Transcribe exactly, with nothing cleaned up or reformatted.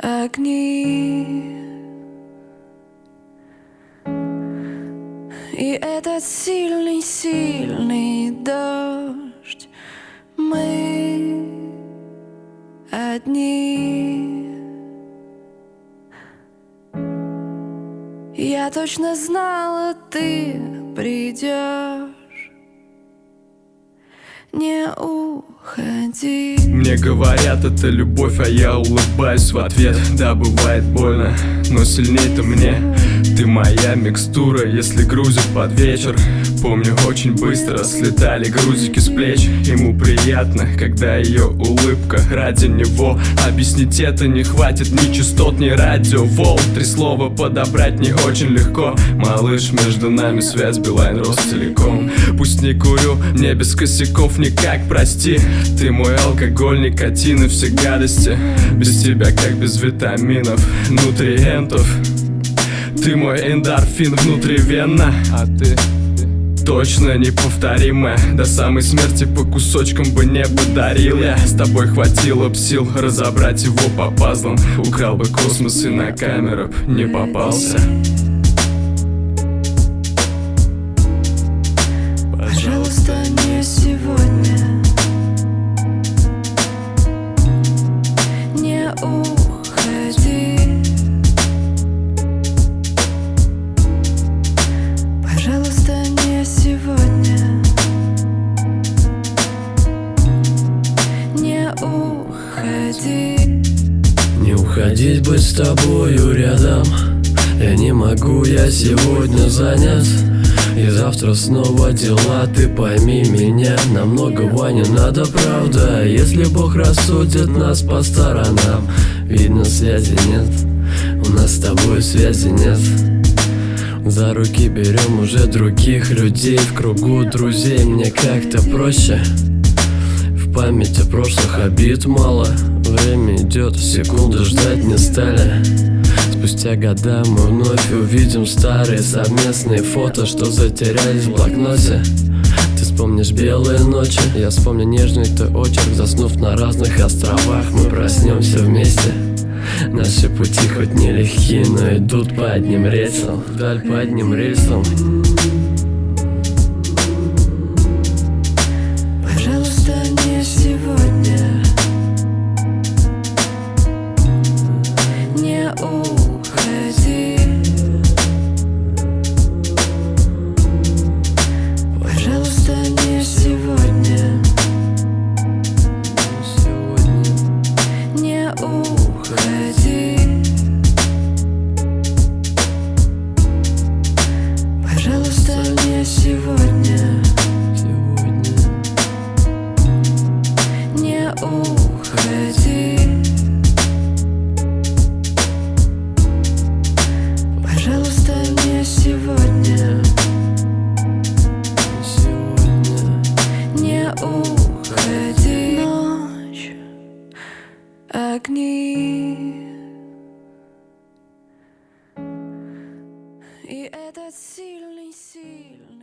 огни. И этот сильный-сильный дождь, мы одни. Я точно знала, ты придешь. Не уходи. Мне говорят, это любовь, а я улыбаюсь в ответ. Да, бывает больно, но сильней-то мне. Ты моя микстура, если грузит под вечер. Помню, очень быстро слетали грузики с плеч. Ему приятно, когда ее улыбка ради него. Объяснить это не хватит ни частот, ни радио волн. Три слова подобрать не очень легко. Малыш, между нами связь, Билайн рос целиком. Пусть не курю, мне без косяков никак, прости. Ты мой алкоголь, никотин и все гадости. Без тебя как без витаминов, нутриентов. Ты мой эндорфин внутривенно, а ты точно неповторимая. До самой смерти по кусочкам бы не подарил я. С тобой хватило б сил разобрать его по пазлам. Украл бы космос и на камеру б не попался. Пожалуйста, не сегодня. Не уходи. Пожалуйста, не сегодня. Не уходи. Не уходить, быть с тобою рядом. Я не могу, я сегодня занят. И завтра снова дела, ты пойми меня. Нам многого не надо, правда. Если Бог рассудит нас по сторонам. Видно, связи нет, у нас с тобой связи нет. За руки берем уже других людей. В кругу друзей мне как-то проще. В памяти прошлых обид мало. Время идет, секунды ждать не стали. Спустя года мы вновь увидим старые совместные фото, что затерялись в блокноте. Ты вспомнишь белые ночи, я вспомню нежный твой очерк. Заснув на разных островах, мы проснемся вместе. Наши пути хоть нелегкие, но идут по одним рельсам. Вдаль по одним рельсам. Пожалуйста, не сегодня. Не уходи. Пожалуйста, не сегодня. Не уходи. Пожалуйста, не сегодня. Не уходи. Пожалуйста, не сегодня. Не уходи. Ночь, огни. И этот сильный-сильный